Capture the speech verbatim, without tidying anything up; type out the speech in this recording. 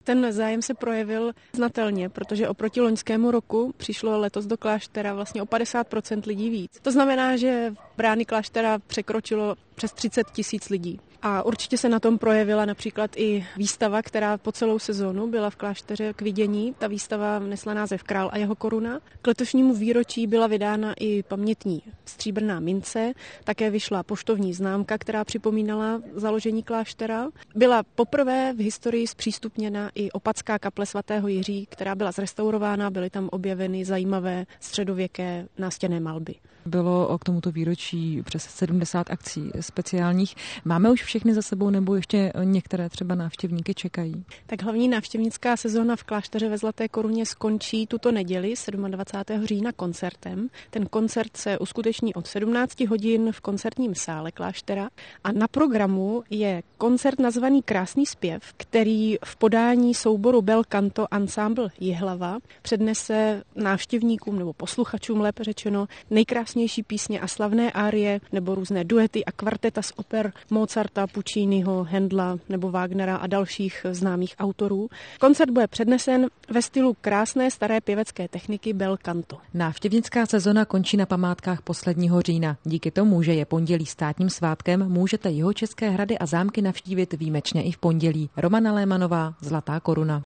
Ten zájem se projevil znatelně, protože oproti loňskému roku přišlo letos do kláštera vlastně o padesát procent lidí víc. To znamená, že brány kláštera překročilo přes třicet tisíc lidí. A určitě se na tom projevila například i výstava, která po celou sezonu byla v klášteře k vidění. Ta výstava nesla název Král a jeho koruna. K letošnímu výročí byla vydána i pamětní stříbrná mince, také vyšla poštovní známka, která připomínala založení kláštera. Byla poprvé v historii zpřístupněna i opatská kaple svatého Jiří, která byla zrestaurována, byly tam objeveny zajímavé středověké nástěnné malby. Bylo k tomuto výročí přes sedmdesát akcí speciálních. Máme už všechny za sebou, nebo ještě některé třeba návštěvníky čekají? Tak hlavní návštěvnická sezóna v klášteře ve Zlaté koruně skončí tuto neděli dvacátého sedmého října koncertem. Ten koncert se uskuteční od sedmnáct hodin v koncertním sále kláštera a na programu je koncert nazvaný Krásný zpěv, který v podání souboru Bel Canto Ensemble Jihlava přednese návštěvníkům nebo posluchačům, lépe řečeno, nejkrásnější písně a slavné árie nebo různé duety a kvarteta z oper Mozarta, Pucciniho, Händla nebo Wagnera a dalších známých autorů. Koncert bude přednesen ve stylu krásné staré pěvecké techniky bel canto. Návštěvnická sezona končí na památkách posledního října. Díky tomu, že je pondělí státním svátkem, můžete jihočeské hrady a zámky navštívit výjimečně i v pondělí. Romana Lémanová, Zlatá koruna.